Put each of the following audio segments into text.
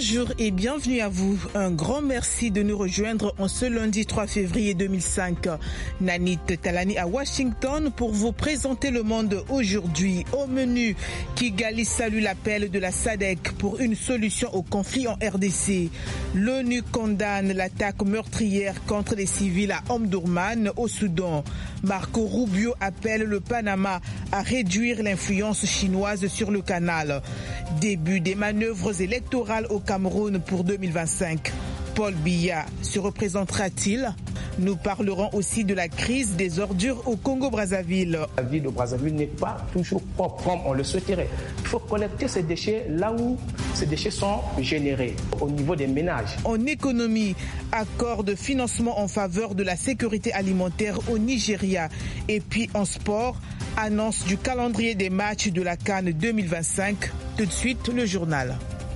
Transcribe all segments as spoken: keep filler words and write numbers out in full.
Bonjour et bienvenue à vous. Un grand merci de nous rejoindre en ce lundi trois février deux mille cinq. Nanit Talani à Washington pour vous présenter le monde aujourd'hui. Au menu, Kigali salue l'appel de la S A D C pour une solution au conflit en R D C. L'ONU condamne l'attaque meurtrière contre les civils à Omdurman au Soudan. Marco Rubio appelle le Panama à réduire l'influence chinoise sur le canal. Début des manœuvres électorales au Cameroun pour deux mille vingt-cinq. Paul Biya se représentera-t-il? Nous parlerons aussi de la crise des ordures au Congo-Brazzaville. La ville de Brazzaville n'est pas toujours propre comme on le souhaiterait. Il faut collecter ces déchets là où ces déchets sont générés, au niveau des ménages. En économie, accord de financement en faveur de la sécurité alimentaire au Nigeria. Et puis en sport, annonce du calendrier des matchs de la CAN deux mille vingt-cinq. Tout de suite, le journal.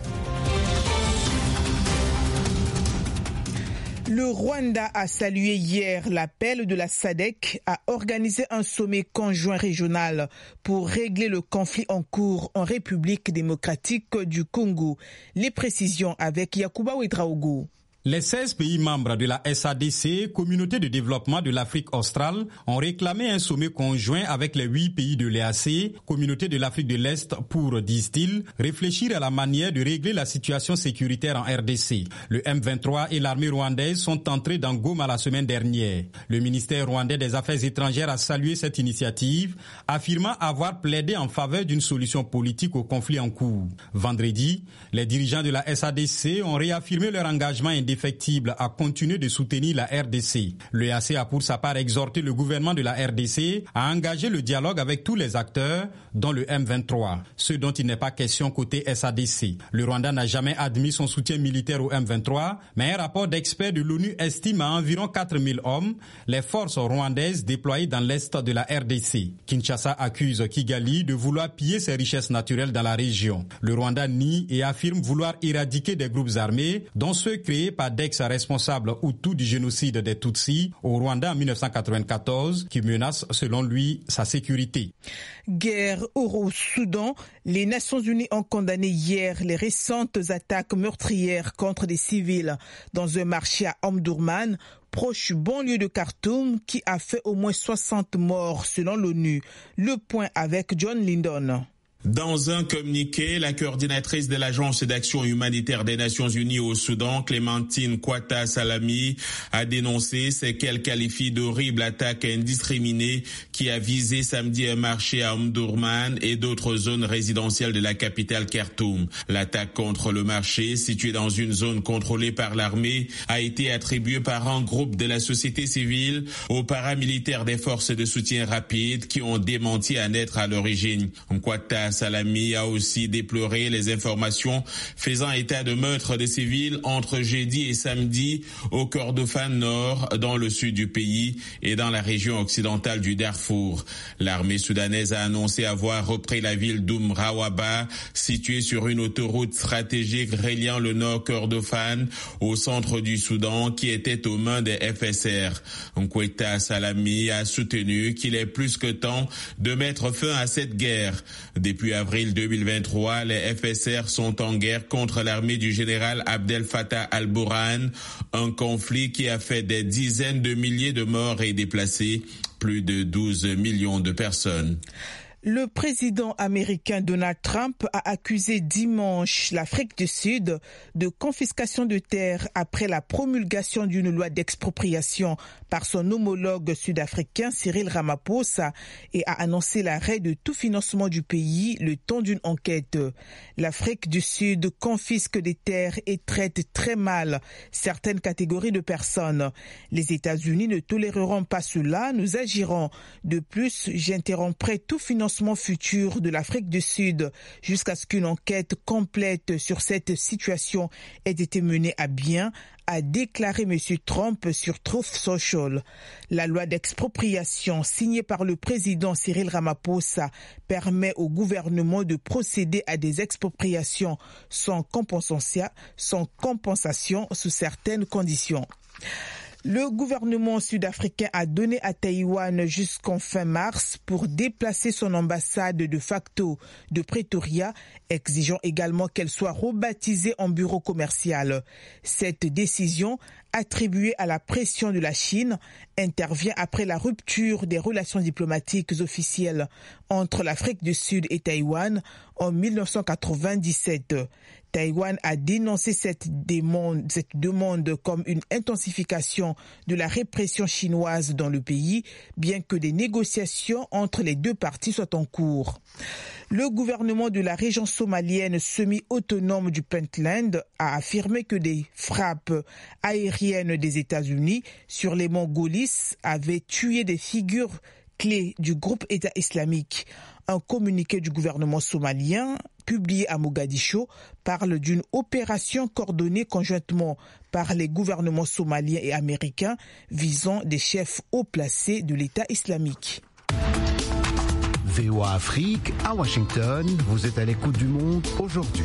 Le Rwanda a salué hier l'appel de la S A D C à organiser un sommet conjoint régional pour régler le conflit en cours en République démocratique du Congo. Les précisions avec Yacouba Ouedraogo. Les seize pays membres de la S A D C, Communauté de développement de l'Afrique australe, ont réclamé un sommet conjoint avec les huit pays de l'E A C, Communauté de l'Afrique de l'Est, pour, disent-ils, réfléchir à la manière de régler la situation sécuritaire en R D C. Le M vingt-trois et l'armée rwandaise sont entrés dans Goma la semaine dernière. Le ministère rwandais des Affaires étrangères a salué cette initiative, affirmant avoir plaidé en faveur d'une solution politique au conflit en cours. Vendredi, les dirigeants de la S A D C ont réaffirmé leur engagement indéfectible à continuer de soutenir la R D C. Le E A C a pour sa part exhorté le gouvernement de la R D C à engager le dialogue avec tous les acteurs, dont le M vingt-trois, ce dont il n'est pas question côté S A D C. Le Rwanda n'a jamais admis son soutien militaire au M vingt-trois, mais un rapport d'experts de l'ONU estime à environ quatre mille hommes les forces rwandaises déployées dans l'est de la R D C. Kinshasa accuse Kigali de vouloir piller ses richesses naturelles dans la région. Le Rwanda nie et affirme vouloir éradiquer des groupes armés, dont ceux créés par d'ex-responsables Hutus du génocide des Tutsis au Rwanda en mille neuf cent quatre-vingt-quatorze, qui menace, selon lui, sa sécurité. Guerre au Soudan. Les Nations Unies ont condamné hier les récentes attaques meurtrières contre des civils dans un marché à Omdurman, proche banlieue de Khartoum, qui a fait au moins soixante morts selon l'ONU. Le point avec John Lindon. Dans un communiqué, la coordinatrice de l'Agence d'action humanitaire des Nations Unies au Soudan, Clémentine Kwata Salami, a dénoncé ce qu'elle qualifie d'horrible attaque indiscriminée qui a visé samedi un marché à Omdurman et d'autres zones résidentielles de la capitale Khartoum. L'attaque contre le marché, situé dans une zone contrôlée par l'armée, a été attribuée par un groupe de la société civile aux paramilitaires des forces de soutien rapide qui ont démenti à n'être à l'origine. Kwata Salami a aussi déploré les informations faisant état de meurtres de civils entre jeudi et samedi au Kordofan Nord, dans le sud du pays et dans la région occidentale du Darfour. L'armée soudanaise a annoncé avoir repris la ville d'Oum Rawaba, située sur une autoroute stratégique reliant le nord Kordofan au centre du Soudan, qui était aux mains des F S R. Nkweta Salami a soutenu qu'il est plus que temps de mettre fin à cette guerre. Depuis Depuis avril deux mille vingt-trois, les F S R sont en guerre contre l'armée du général Abdel Fattah al-Burhan, un conflit qui a fait des dizaines de milliers de morts et déplacé plus de douze millions de personnes. Le président américain Donald Trump a accusé dimanche l'Afrique du Sud de confiscation de terres après la promulgation d'une loi d'expropriation par son homologue sud-africain Cyril Ramaphosa et a annoncé l'arrêt de tout financement du pays le temps d'une enquête. L'Afrique du Sud confisque des terres et traite très mal certaines catégories de personnes. Les États-Unis ne toléreront pas cela, nous agirons. De plus, j'interromprai tout financement futur de l'Afrique du Sud jusqu'à ce qu'une enquête complète sur cette situation ait été menée à bien, a déclaré M. Trump sur Truth Social. La loi d'expropriation signée par le président Cyril Ramaphosa permet au gouvernement de procéder à des expropriations sans compensation, sans compensation sous certaines conditions. Le gouvernement sud-africain a donné à Taïwan jusqu'en fin mars pour déplacer son ambassade de facto de Pretoria, exigeant également qu'elle soit rebaptisée en bureau commercial. Cette décision, attribuée à la pression de la Chine, intervient après la rupture des relations diplomatiques officielles entre l'Afrique du Sud et Taïwan en mille neuf cent quatre-vingt-dix-sept. Taïwan a dénoncé cette demande, cette demande comme une intensification de la répression chinoise dans le pays, bien que des négociations entre les deux parties soient en cours. Le gouvernement de la région somalienne semi-autonome du Puntland a affirmé que des frappes aériennes des États-Unis sur les monts Golis avaient tué des figures clés du groupe État islamique. Un communiqué du gouvernement somalien, publié à Mogadiscio, parle d'une opération coordonnée conjointement par les gouvernements somaliens et américains visant des chefs haut placés de l'État islamique. V O A Afrique, à Washington, vous êtes à l'écoute du monde aujourd'hui.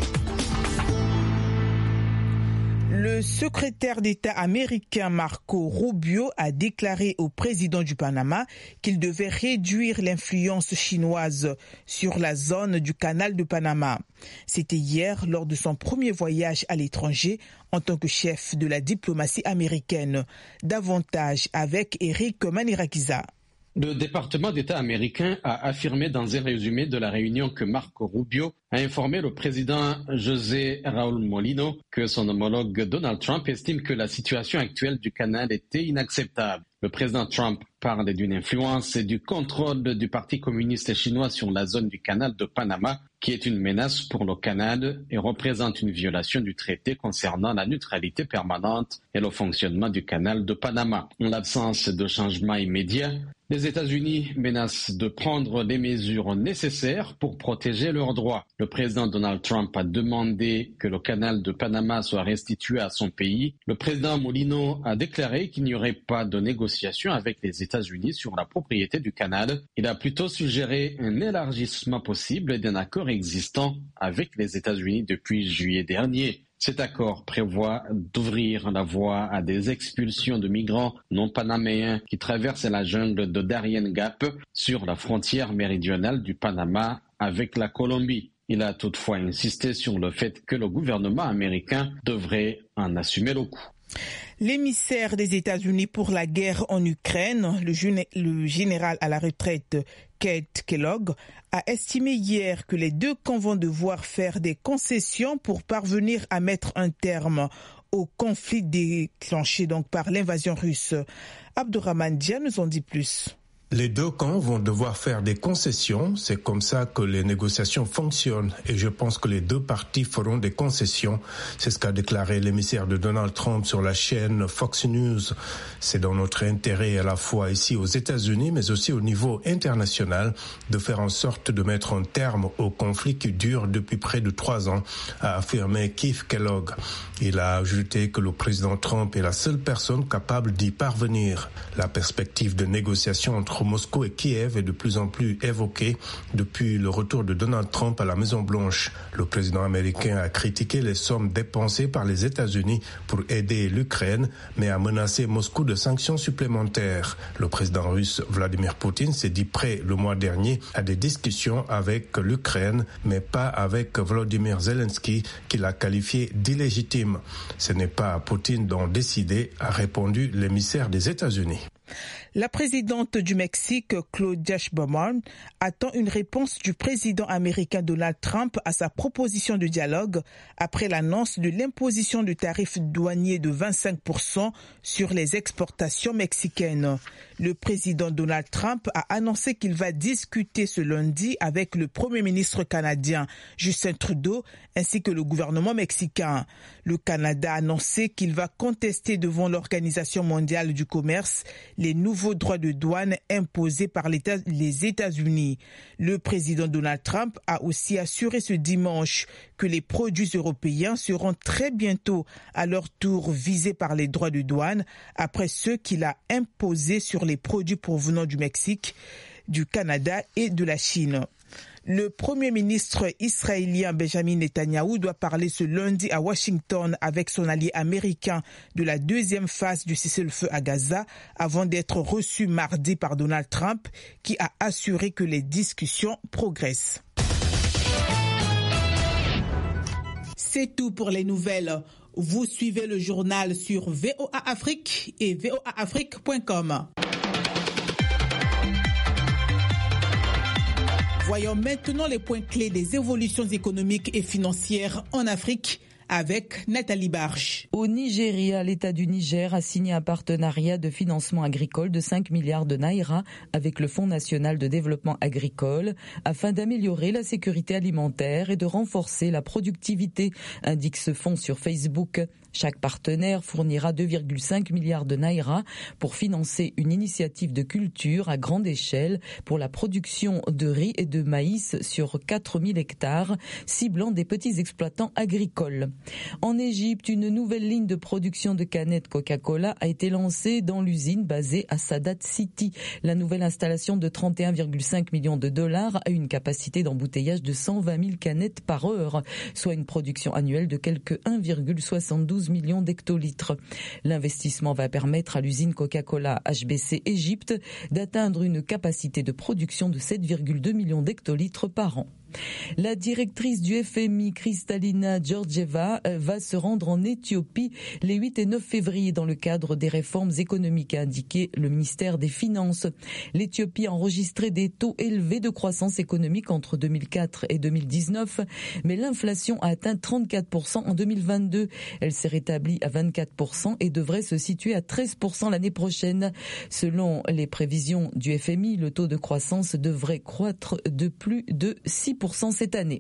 Le secrétaire d'État américain Marco Rubio a déclaré au président du Panama qu'il devait réduire l'influence chinoise sur la zone du canal de Panama. C'était hier lors de son premier voyage à l'étranger en tant que chef de la diplomatie américaine. Davantage avec Eric Manirakiza. Le département d'État américain a affirmé dans un résumé de la réunion que Marco Rubio a informé le président José Raúl Molino que son homologue Donald Trump estime que la situation actuelle du canal était inacceptable. Le président Trump parle d'une influence et du contrôle du Parti communiste chinois sur la zone du canal de Panama, qui est une menace pour le canal et représente une violation du traité concernant la neutralité permanente et le fonctionnement du canal de Panama. En l'absence de changement immédiat, les États-Unis menacent de prendre les mesures nécessaires pour protéger leurs droits. Le président Donald Trump a demandé que le canal de Panama soit restitué à son pays. Le président Molino a déclaré qu'il n'y aurait pas de négociation avec les États-Unis sur la propriété du canal. Il a plutôt suggéré un élargissement possible d'un accord existant avec les États-Unis depuis juillet dernier. Cet accord prévoit d'ouvrir la voie à des expulsions de migrants non panaméens qui traversent la jungle de Darien Gap sur la frontière méridionale du Panama avec la Colombie. Il a toutefois insisté sur le fait que le gouvernement américain devrait en assumer le coût. L'émissaire des États-Unis pour la guerre en Ukraine, le, gén- le général à la retraite Keith Kellogg, a estimé hier que les deux camps vont devoir faire des concessions pour parvenir à mettre un terme au conflit déclenché donc par l'invasion russe. Abdourahmane Dia nous en dit plus. Les deux camps vont devoir faire des concessions, c'est comme ça que les négociations fonctionnent et je pense que les deux parties feront des concessions. C'est ce qu'a déclaré l'émissaire de Donald Trump sur la chaîne Fox News. C'est dans notre intérêt à la fois ici aux États-Unis mais aussi au niveau international de faire en sorte de mettre un terme au conflit qui dure depuis près de trois ans, a affirmé Keith Kellogg. Il a ajouté que le président Trump est la seule personne capable d'y parvenir. La perspective de négociation entre Moscou et Kiev est de plus en plus évoquée depuis le retour de Donald Trump à la Maison-Blanche. Le président américain a critiqué les sommes dépensées par les États-Unis pour aider l'Ukraine, mais a menacé Moscou de sanctions supplémentaires. Le président russe Vladimir Poutine s'est dit prêt le mois dernier à des discussions avec l'Ukraine, mais pas avec Volodymyr Zelensky, qu'il a qualifié d'illégitime. Ce n'est pas à Poutine d'en décider, a répondu l'émissaire des États-Unis. La présidente du Mexique, Claudia Sheinbaum, attend une réponse du président américain Donald Trump à sa proposition de dialogue après l'annonce de l'imposition de tarifs douaniers de vingt-cinq pour cent sur les exportations mexicaines. Le président Donald Trump a annoncé qu'il va discuter ce lundi avec le premier ministre canadien Justin Trudeau ainsi que le gouvernement mexicain. Le Canada a annoncé qu'il va contester devant l'Organisation mondiale du commerce les nouveaux droits de douane imposés par l'État, les États-Unis. Le président Donald Trump a aussi assuré ce dimanche que les produits européens seront très bientôt à leur tour visés par les droits de douane après ceux qu'il a imposés sur les produits provenant du Mexique, du Canada et de la Chine. Le Premier ministre israélien Benjamin Netanyahou doit parler ce lundi à Washington avec son allié américain de la deuxième phase du cessez-le-feu à Gaza avant d'être reçu mardi par Donald Trump qui a assuré que les discussions progressent. C'est tout pour les nouvelles. Vous suivez le journal sur V O A Afrique et V O A Afrique point com. Voyons maintenant les points clés des évolutions économiques et financières en Afrique avec Nathalie Barge. Au Nigeria, l'État du Niger a signé un partenariat de financement agricole de cinq milliards de naira avec le Fonds national de développement agricole afin d'améliorer la sécurité alimentaire et de renforcer la productivité, indique ce fonds sur Facebook. Chaque partenaire fournira deux virgule cinq milliards de naira pour financer une initiative de culture à grande échelle pour la production de riz et de maïs sur quatre mille hectares, ciblant des petits exploitants agricoles. En Égypte, une nouvelle ligne de production de canettes Coca-Cola a été lancée dans l'usine basée à Sadat City. La nouvelle installation de trente et un virgule cinq millions de dollars a une capacité d'embouteillage de cent vingt mille canettes par heure, soit une production annuelle de quelque un virgule soixante-douze millions d'hectolitres. L'investissement va permettre à l'usine Coca-Cola H B C Égypte d'atteindre une capacité de production de sept virgule deux millions d'hectolitres par an. La directrice du F M I, Kristalina Georgieva, va se rendre en Éthiopie les huit et neuf février dans le cadre des réformes économiques, a indiqué le ministère des Finances. L'Éthiopie a enregistré des taux élevés de croissance économique entre deux mille quatre et deux mille dix-neuf, mais l'inflation a atteint trente-quatre pour cent en deux mille vingt-deux. Elle s'est rétablie à vingt-quatre pour cent et devrait se situer à treize pour cent l'année prochaine. Selon les prévisions du F M I, le taux de croissance devrait croître de plus de six pour cent cette année.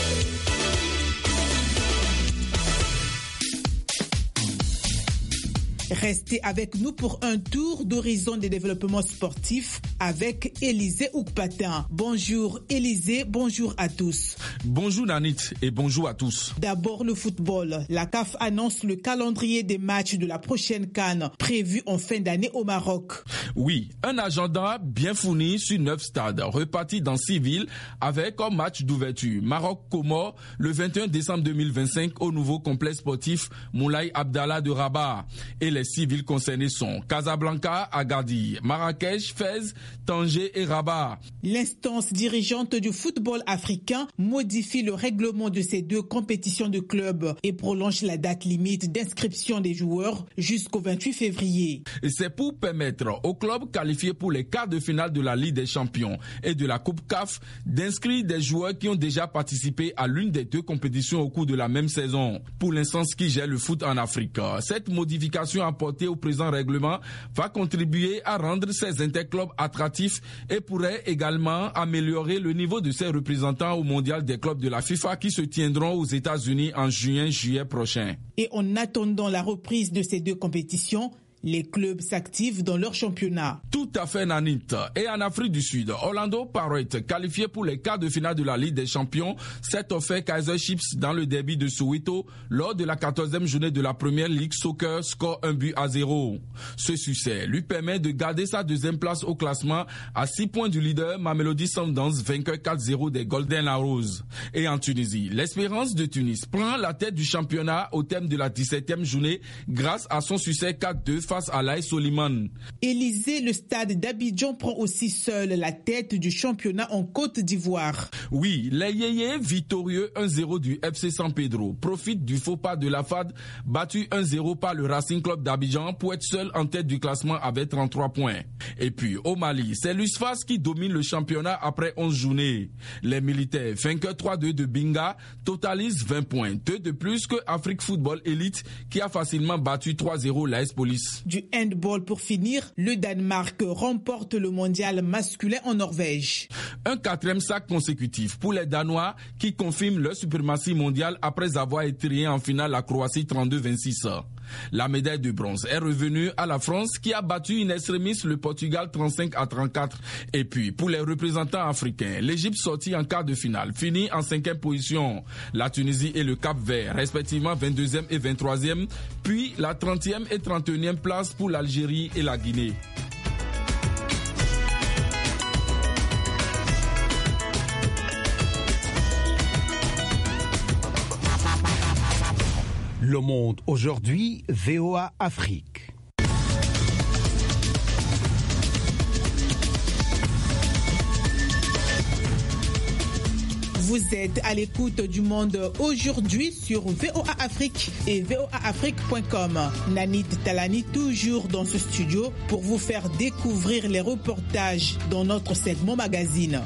Restez avec nous pour un tour d'horizon des développements sportifs avec Élisée Oukpatin. Bonjour Élisée, bonjour à tous. Bonjour Nanit et bonjour à tous. D'abord le football. La C A F annonce le calendrier des matchs de la prochaine CAN prévu en fin d'année au Maroc. Oui, un agenda bien fourni sur neuf stades repartis dans six villes avec comme match d'ouverture Maroc-Comores le vingt et un décembre deux mille vingt-cinq au nouveau complexe sportif Moulay Abdallah de Rabat. Et les six villes concernées sont Casablanca, Agadir, Marrakech, Fès, Tanger et Rabat. L'instance dirigeante du football africain modifie le règlement de ces deux compétitions de clubs et prolonge la date limite d'inscription des joueurs jusqu'au vingt-huit février. Et c'est pour permettre aux clubs qualifiés pour les quarts de finale de la Ligue des Champions et de la Coupe C A F d'inscrire des joueurs qui ont déjà participé à l'une des deux compétitions au cours de la même saison. Pour l'instance qui gère le foot en Afrique, cette modification apportée au présent règlement va contribuer à rendre ces interclubs attractifs et pourrait également améliorer le niveau de ses représentants au mondial des clubs de la FIFA qui se tiendront aux États-Unis en juin-juillet prochain. Et en attendant la reprise de ces deux compétitions, les clubs s'activent dans leur championnat. Tout à fait, Nanit. Et en Afrique du Sud, Orlando Pirates, qualifié pour les quarts de finale de la Ligue des Champions, s'est offert Kaiser Chiefs dans le derby de Soweto lors de la quatorzième journée de la Première Ligue Soccer, score un but à zéro. Ce succès lui permet de garder sa deuxième place au classement à six points du leader Mamelodi Sundowns, vainqueur quatre zéro des Golden Arrows. Et en Tunisie, l'Espérance de Tunis prend la tête du championnat au terme de la dix-septième journée grâce à son succès quatre deux face à l'A S Soliman. Élysée, le stade d'Abidjan prend aussi seul la tête du championnat en Côte d'Ivoire. Oui, les Yéyés, victorieux un zéro du F C San Pedro, profitent du faux pas de la F A D, battu un zéro par le Racing Club d'Abidjan pour être seul en tête du classement avec trente-trois points. Et puis au Mali, c'est l'USFAS qui domine le championnat après onze journées. Les militaires, vainqueurs trois deux de Binga, totalisent vingt points, deux de plus que Afrique Football Elite qui a facilement battu trois zéro l'A S Police. Du handball pour finir, le Danemark remporte le mondial masculin en Norvège. Un quatrième sac consécutif pour les Danois qui confirment leur suprématie mondiale après avoir étrié en finale la Croatie trente-deux vingt-six. La médaille de bronze est revenue à la France qui a battu in extremis le Portugal trente-cinq à trente-quatre. Et puis pour les représentants africains, l'Égypte sortie en quart de finale, finit en cinquième position. La Tunisie et le Cap-Vert, respectivement vingt-deuxième et vingt-troisième, puis la trentième et trente et unième place pour l'Algérie et la Guinée. Le Monde aujourd'hui, V O A Afrique. Vous êtes à l'écoute du Monde aujourd'hui sur V O A Afrique et V O A Afrique point com. Nanit Talani toujours dans ce studio pour vous faire découvrir les reportages dans notre segment magazine.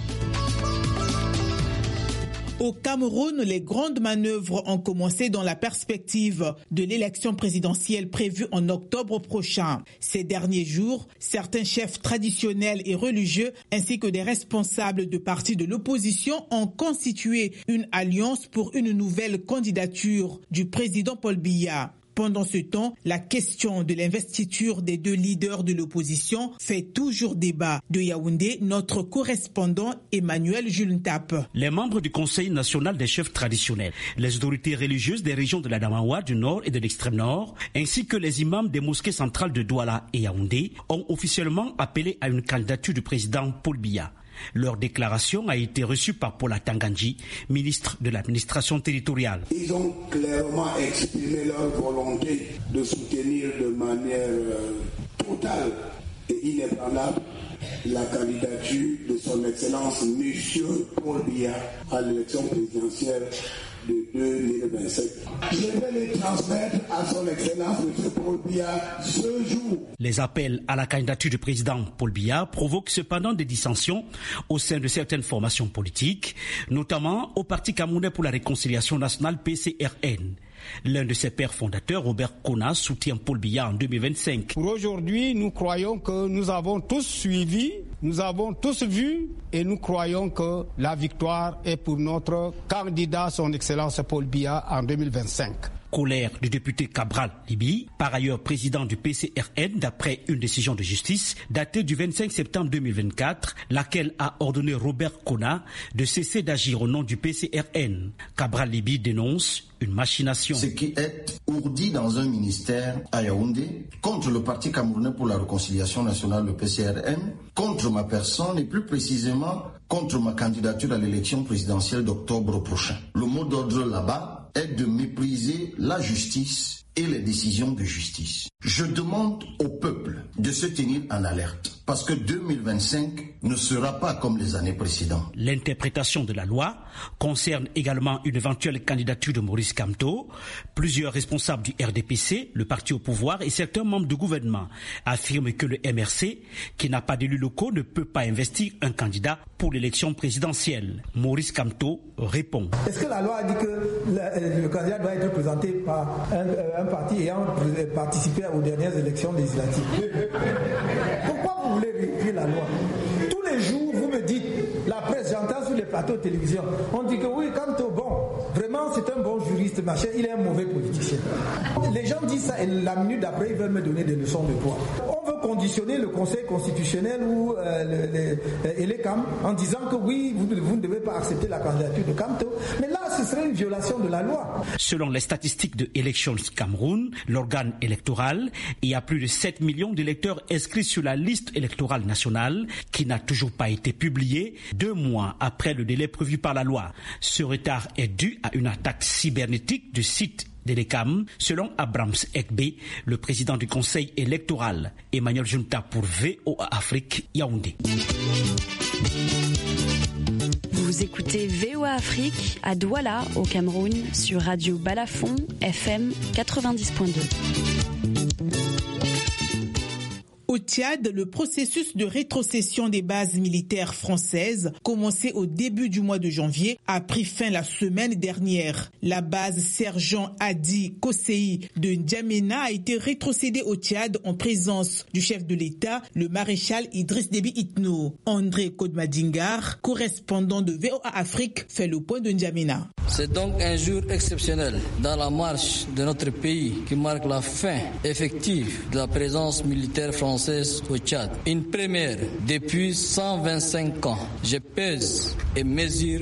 Au Cameroun, les grandes manœuvres ont commencé dans la perspective de l'élection présidentielle prévue en octobre prochain. Ces derniers jours, certains chefs traditionnels et religieux ainsi que des responsables de partis de l'opposition ont constitué une alliance pour une nouvelle candidature du président Paul Biya. Pendant ce temps, la question de l'investiture des deux leaders de l'opposition fait toujours débat. De Yaoundé, notre correspondant Emmanuel Jules-Ntap. Les membres du Conseil national des chefs traditionnels, les autorités religieuses des régions de la Damawa, du Nord et de l'extrême Nord, ainsi que les imams des mosquées centrales de Douala et Yaoundé, ont officiellement appelé à une candidature du président Paul Biya. Leur déclaration a été reçue par Paula Tangandji, ministre de l'administration territoriale. Ils ont clairement exprimé leur volonté de soutenir de manière euh, totale et inébranlable la candidature de son Excellence Monsieur Paul Biya à l'élection présidentielle de deux mille vingt-sept. Je vais les transmettre à son Excellence M. Paul Biya ce jour. Les appels à la candidature du président Paul Biya provoquent cependant des dissensions au sein de certaines formations politiques, notamment au Parti camerounais pour la réconciliation nationale P C R N. L'un de ses pères fondateurs, Robert Kona, soutient Paul Biya en deux mille vingt-cinq. Pour aujourd'hui, nous croyons que nous avons tous suivi, nous avons tous vu et nous croyons que la victoire est pour notre candidat, son Excellence Paul Biya, en deux mille vingt-cinq. Colère du député Cabral Libi, par ailleurs président du P C R N d'après une décision de justice datée du vingt-cinq septembre deux mille vingt-quatre, laquelle a ordonné Robert Kona de cesser d'agir au nom du P C R N. Cabral Libi dénonce une machination. Ce qui est ourdi dans un ministère à Yaoundé contre le Parti camerounais pour la réconciliation nationale, le P C R N, contre ma personne et plus précisément contre ma candidature à l'élection présidentielle d'octobre prochain. Le mot d'ordre là-bas est de mépriser la justice et les décisions de justice. Je demande au peuple de se tenir en alerte parce que deux mille vingt-cinq ne sera pas comme les années précédentes. L'interprétation de la loi concerne également une éventuelle candidature de Maurice Kamto. Plusieurs responsables du R D P C, le parti au pouvoir, et certains membres du gouvernement affirment que le M R C, qui n'a pas d'élus locaux, ne peut pas investir un candidat pour l'élection présidentielle. Maurice Kamto répond. Est-ce que la loi a dit que le, le candidat doit être présenté par un, un parti ayant participé aux dernières élections législatives? Pourquoi vous voulez réécrire la loi? Tous les jours, vous me dites, la presse, j'entends sur les plateaux de télévision, on dit que oui, Kamto, bon, vraiment c'est un bon juriste, machin, il est un mauvais politicien. Les gens disent ça et la minute d'après, ils veulent me donner des leçons de droit. On veut conditionner le Conseil constitutionnel ou euh, le, le, et les C A M en disant que oui, vous, vous ne devez pas accepter la candidature de Kamto. Mais là, ce serait une violation de la loi. Selon les statistiques de Elections Cameroun, l'organe électoral, il y a plus de sept millions d'électeurs inscrits sur la liste électorale nationale qui n'a toujours pas été publiée deux mois après le délai prévu par la loi. Ce retard est dû à une attaque cybernétique du site d'Elecam, selon Abrams Ekbe, le président du conseil électoral. Emmanuel Junta pour V O A Afrique, Yaoundé. Vous écoutez V O A Afrique à Douala, au Cameroun, sur Radio Balafon, F M quatre-vingt-dix point deux. Au Tchad, le processus de rétrocession des bases militaires françaises, commencé au début du mois de janvier, a pris fin la semaine dernière. La base Sergent Hadi Kosei de N'Djamena a été rétrocédée au Tchad en présence du chef de l'État, le maréchal Idriss Déby Itno. André Kodmadingar, correspondant de V O A Afrique, fait le point de N'Djamena. C'est donc un jour exceptionnel dans la marche de notre pays qui marque la fin effective de la présence militaire française au Tchad. Une première depuis cent vingt-cinq ans. Je pèse et mesure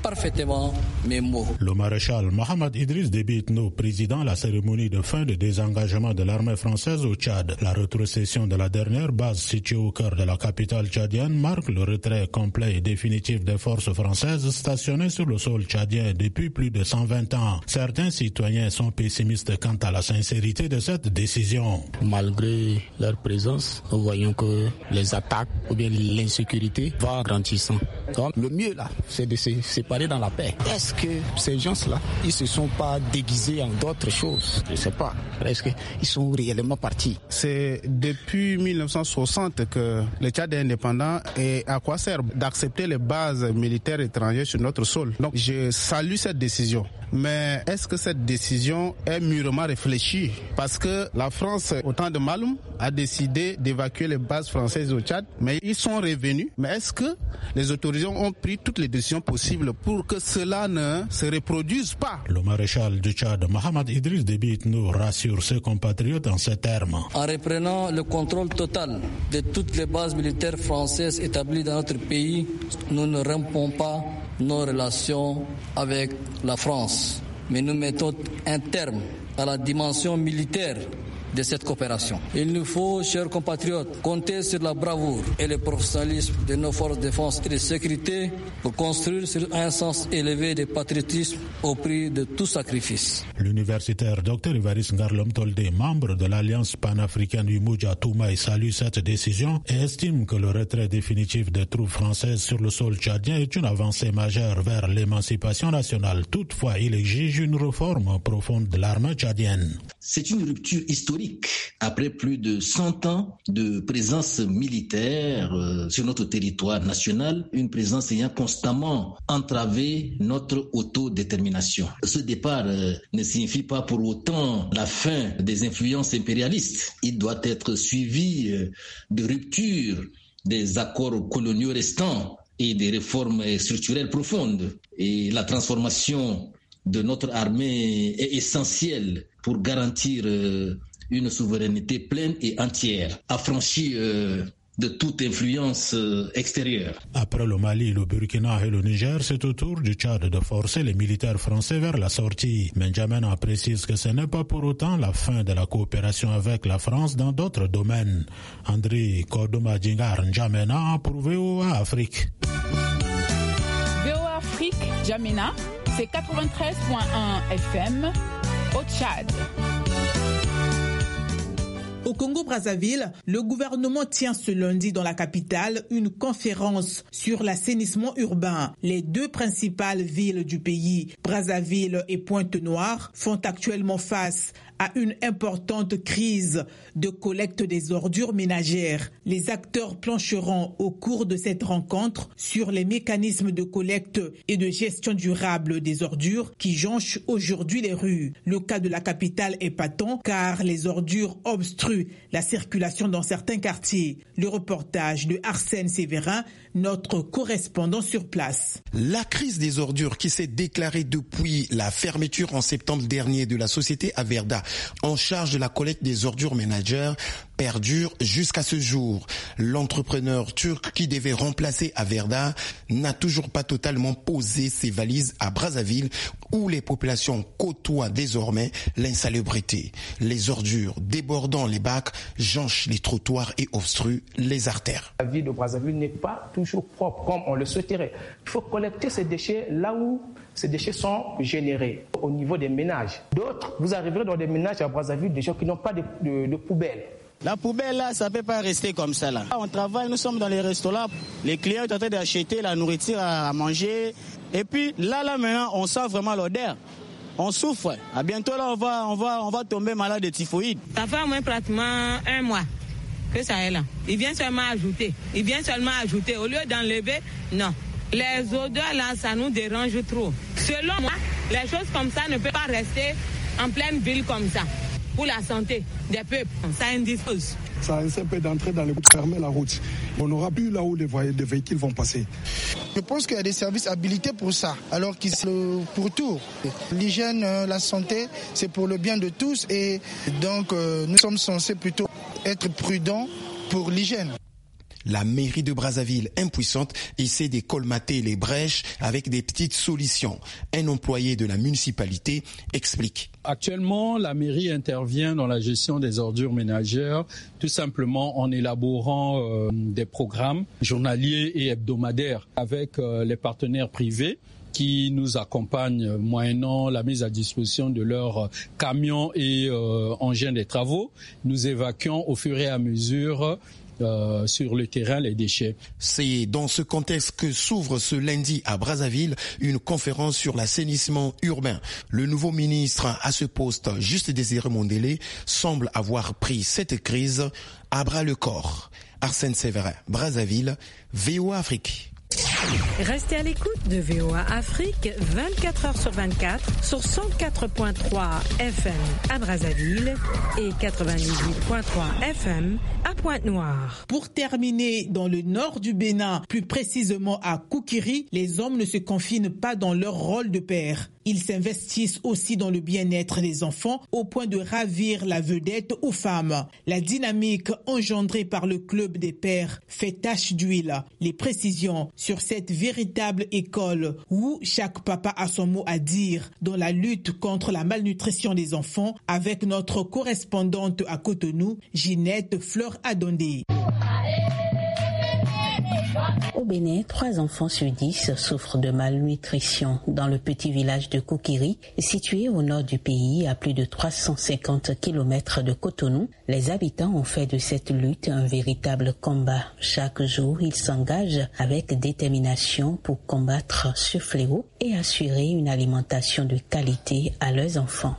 parfaitement mes mots. Le maréchal Mohamed Idriss Déby Itno, président la cérémonie de fin de désengagement de l'armée française au Tchad. La rétrocession de la dernière base située au cœur de la capitale tchadienne marque le retrait complet et définitif des forces françaises stationnées sur le sol tchadien depuis plus de cent vingt ans. Certains citoyens sont pessimistes quant à la sincérité de cette décision. Malgré leur présence, nous voyons que les attaques ou bien l'insécurité va grandissant. Donc le mieux là, c'est de se séparer dans la paix. Est-ce que ces gens-là, ils se sont pas déguisés en d'autres choses? Je ne sais pas. Est-ce qu'ils sont réellement partis? C'est depuis mille neuf cent soixante que le Tchad est indépendant, et à quoi sert d'accepter les bases militaires étrangères sur notre sol? Donc je salue cette décision. Mais est-ce que cette décision est mûrement réfléchie? Parce que la France, au temps de Maloum, a décidé d'évacuer les bases françaises au Tchad, mais ils sont revenus. Mais est-ce que les autorités ont pris toutes les décisions possibles pour que cela ne se reproduise pas? Le maréchal du Tchad, Mohamed Idriss Déby Itno, rassure ses compatriotes en ces termes. En reprenant le contrôle total de toutes les bases militaires françaises établies dans notre pays, nous ne rompons pas nos relations avec la France, mais nous mettons un terme à la dimension militaire de cette coopération. Il nous faut, chers compatriotes, compter sur la bravoure et le professionnalisme de nos forces de défense et de sécurité pour construire sur un sens élevé de patriotisme au prix de tout sacrifice. L'universitaire docteur Évariste Ngarlom Toldé, membre de l'Alliance panafricaine Umoja Toumaï, salue cette décision et estime que le retrait définitif des troupes françaises sur le sol tchadien est une avancée majeure vers l'émancipation nationale. Toutefois, il exige une réforme profonde de l'armée tchadienne. C'est une rupture historique. Après plus de cent ans de présence militaire euh, sur notre territoire national, une présence ayant constamment entravé notre autodétermination. Ce départ euh, ne signifie pas pour autant la fin des influences impérialistes. Il doit être suivi euh, de rupture des accords coloniaux restants et des réformes structurelles profondes. Et la transformation de notre armée est essentielle pour garantir euh, une souveraineté pleine et entière, affranchie euh, de toute influence euh, extérieure. Après le Mali, le Burkina et le Niger, c'est au tour du Tchad de forcer les militaires français vers la sortie. N'Djamena précise que ce n'est pas pour autant la fin de la coopération avec la France dans d'autres domaines. André Kodoma Djingar N'Djamena pour V O A Afrique. V O A Afrique, N'Djamena, c'est quatre-vingt-treize virgule un F M au Tchad. Au Congo-Brazzaville, le gouvernement tient ce lundi dans la capitale une conférence sur l'assainissement urbain. Les deux principales villes du pays, Brazzaville et Pointe-Noire, font actuellement face à une importante crise de collecte des ordures ménagères. Les acteurs plancheront au cours de cette rencontre sur les mécanismes de collecte et de gestion durable des ordures qui jonchent aujourd'hui les rues. Le cas de la capitale est patent car les ordures obstruent la circulation dans certains quartiers. Le reportage de Arsène Sévérin, notre correspondant sur place. La crise des ordures qui s'est déclarée depuis la fermeture en septembre dernier de la société Averda en charge de la collecte des ordures ménagères perdure jusqu'à ce jour. L'entrepreneur turc qui devait remplacer Averda n'a toujours pas totalement posé ses valises à Brazzaville où les populations côtoient désormais l'insalubrité. Les ordures débordant les bacs jonchent les trottoirs et obstruent les artères. La ville de Brazzaville n'est pas toujours propre comme on le souhaiterait. Il faut collecter ces déchets là où ces déchets sont générés, au niveau des ménages. D'autres, vous arriverez dans des ménages à Brazzaville, des gens qui n'ont pas de, de, de poubelle. La poubelle, là, ça ne peut pas rester comme ça. Là. On travaille, nous sommes dans les restaurants. Les clients sont en train d'acheter la nourriture à manger. Et puis là, là, maintenant, on sent vraiment l'odeur. On souffre. À bientôt, là, on va, on va, on va tomber malade de typhoïde. Ça fait au moins pratiquement un mois que ça est là. Il vient seulement ajouter. Il vient seulement ajouter. Au lieu d'enlever, non. Les odeurs, là, ça nous dérange trop. Selon moi, les choses comme ça ne peuvent pas rester en pleine ville comme ça. Pour la santé des peuples, ça indispose. Ça essaie un peu d'entrer dans les routes, fermer la route. On n'aura plus là où les, les véhicules vont passer. Je pense qu'il y a des services habilités pour ça, alors que c'est pour tout. L'hygiène, la santé, c'est pour le bien de tous et donc euh, nous sommes censés plutôt être prudents pour l'hygiène. La mairie de Brazzaville, impuissante, essaie de colmater les brèches avec des petites solutions. Un employé de la municipalité explique. Actuellement, la mairie intervient dans la gestion des ordures ménagères, tout simplement en élaborant euh, des programmes journaliers et hebdomadaires avec euh, les partenaires privés qui nous accompagnent moyennant la mise à disposition de leurs camions et euh, engins des travaux. Nous évacuons au fur et à mesure Euh, sur le terrain les déchets. C'est dans ce contexte que s'ouvre ce lundi à Brazzaville une conférence sur l'assainissement urbain. Le nouveau ministre à ce poste, Juste Désiré Mondélé, semble avoir pris cette crise à bras le corps. Arsène Séverin, Brazzaville, V O A Afrique. Restez à l'écoute de V O A Afrique vingt-quatre heures sur vingt-quatre sur cent quatre virgule trois F M à Brazzaville et quatre-vingt-dix-huit virgule trois F M à Pointe-Noire. Pour terminer, dans le nord du Bénin, plus précisément à Koukiri, les hommes ne se confinent pas dans leur rôle de père. Ils s'investissent aussi dans le bien-être des enfants au point de ravir la vedette aux femmes. La dynamique engendrée par le club des pères fait tache d'huile. Les précisions sur cette véritable école où chaque papa a son mot à dire dans la lutte contre la malnutrition des enfants avec notre correspondante à Cotonou, Ginette Fleur-Adondé. Au Bénin, trois enfants sur dix souffrent de malnutrition dans le petit village de Koukiri, situé au nord du pays à plus de trois cent cinquante kilomètres de Cotonou. Les habitants ont fait de cette lutte un véritable combat. Chaque jour, ils s'engagent avec détermination pour combattre ce fléau et assurer une alimentation de qualité à leurs enfants.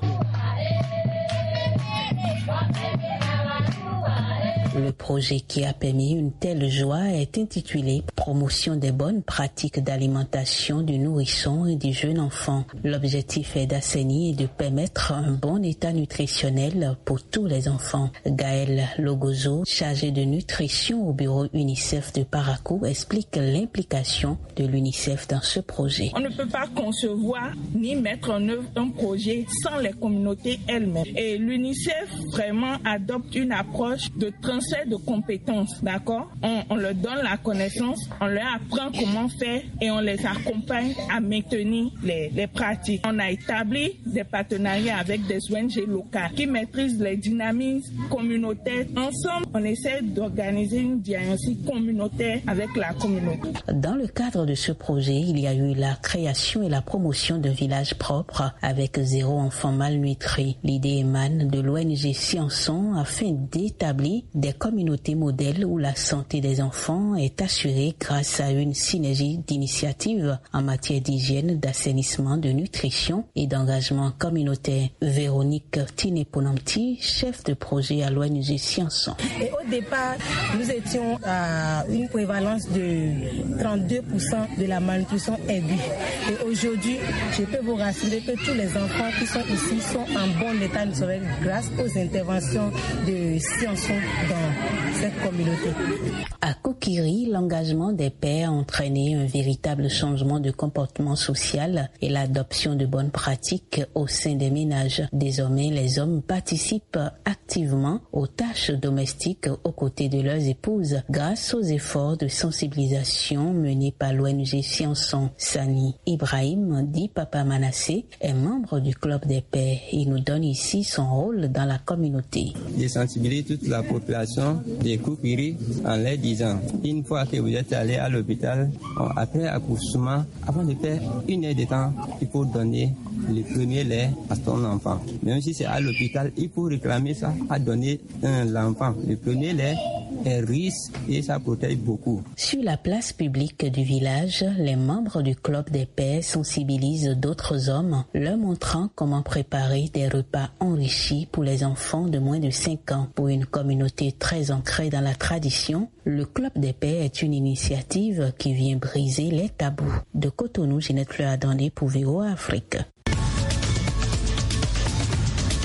Le projet qui a permis une telle joie est intitulé « Promotion des bonnes pratiques d'alimentation du nourrisson et du jeune enfant ». L'objectif est d'assainir et de permettre un bon état nutritionnel pour tous les enfants. Gaël Logozo, chargé de nutrition au bureau UNICEF de Parakou, explique l'implication de l'UNICEF dans ce projet. On ne peut pas concevoir ni mettre en œuvre un projet sans les communautés elles-mêmes. Et l'UNICEF vraiment adopte une approche de transfert de compétences, d'accord? On, on leur donne la connaissance, on leur apprend comment faire et on les accompagne à maintenir les, les pratiques. On a établi des partenariats avec des O N G locales qui maîtrisent les dynamiques communautaires. Ensemble, on essaie d'organiser une diagnostic communautaire avec la communauté. Dans le cadre de ce projet, il y a eu la création et la promotion d'un village propre avec zéro enfant malnutri. L'idée émane de l'O N G Sciençon afin d'établir des communautés modèles où la santé des enfants est assurée grâce à une synergie d'initiatives en matière d'hygiène, d'assainissement, de nutrition et d'engagement communautaire. Véronique Tineponamti, chef de projet à l'O N G Sciençon. Et au départ, nous étions à une prévalence de trente-deux pour cent de la malnutrition aiguë. Et aujourd'hui, je peux vous rassurer que tous les enfants qui sont ici sont en bon état de santé grâce aux interventions de Sciençon dans cette communauté. À Koukiri, l'engagement des pères a entraîné un véritable changement de comportement social et l'adoption de bonnes pratiques au sein des ménages. Désormais, les hommes participent activement aux tâches domestiques aux côtés de leurs épouses grâce aux efforts de sensibilisation menés par l'O N G Sciençon. Sani Ibrahim, dit Papa Manassé, est membre du club des pères. Il nous donne ici son rôle dans la communauté. De sensibiliser toute la population de Koukiri en leur disant, une fois que vous êtes allé à l'hôpital, après accouchement, avant de faire une heure de temps, il faut donner le premier lait à son enfant. Même si c'est à l'hôpital, il faut réclamer ça, à donner un, l'enfant. Le premier lait est riche et ça protège beaucoup. Sur la place publique du village, les membres du club des pères sensibilisent d'autres hommes, leur montrant comment préparer des repas enrichis pour les enfants de moins de cinq ans. Pour une communauté très ancrée dans la tradition, le club des pères est une initiative qui vient briser les tabous. De Cotonou, Ginette Fleur-Adondé pour V O A Afrique.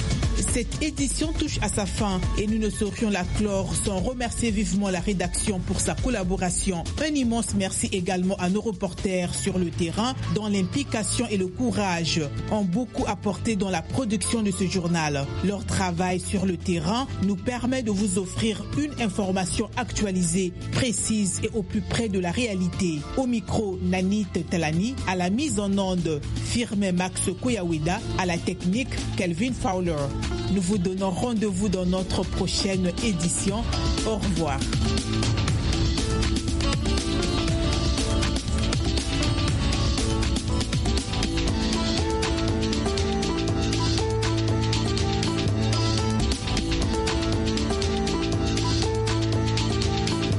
Cette édition touche à sa fin et nous ne saurions la clore sans remercier vivement la rédaction pour sa collaboration. Un immense merci également à nos reporters sur le terrain dont l'implication et le courage ont beaucoup apporté dans la production de ce journal. Leur travail sur le terrain nous permet de vous offrir une information actualisée, précise et au plus près de la réalité. Au micro, Nanit Talani, à la mise en onde, Firmin Max Koyawida, à la technique, Kelvin Fowler. Nous vous donnons rendez-vous dans notre prochaine édition. Au revoir.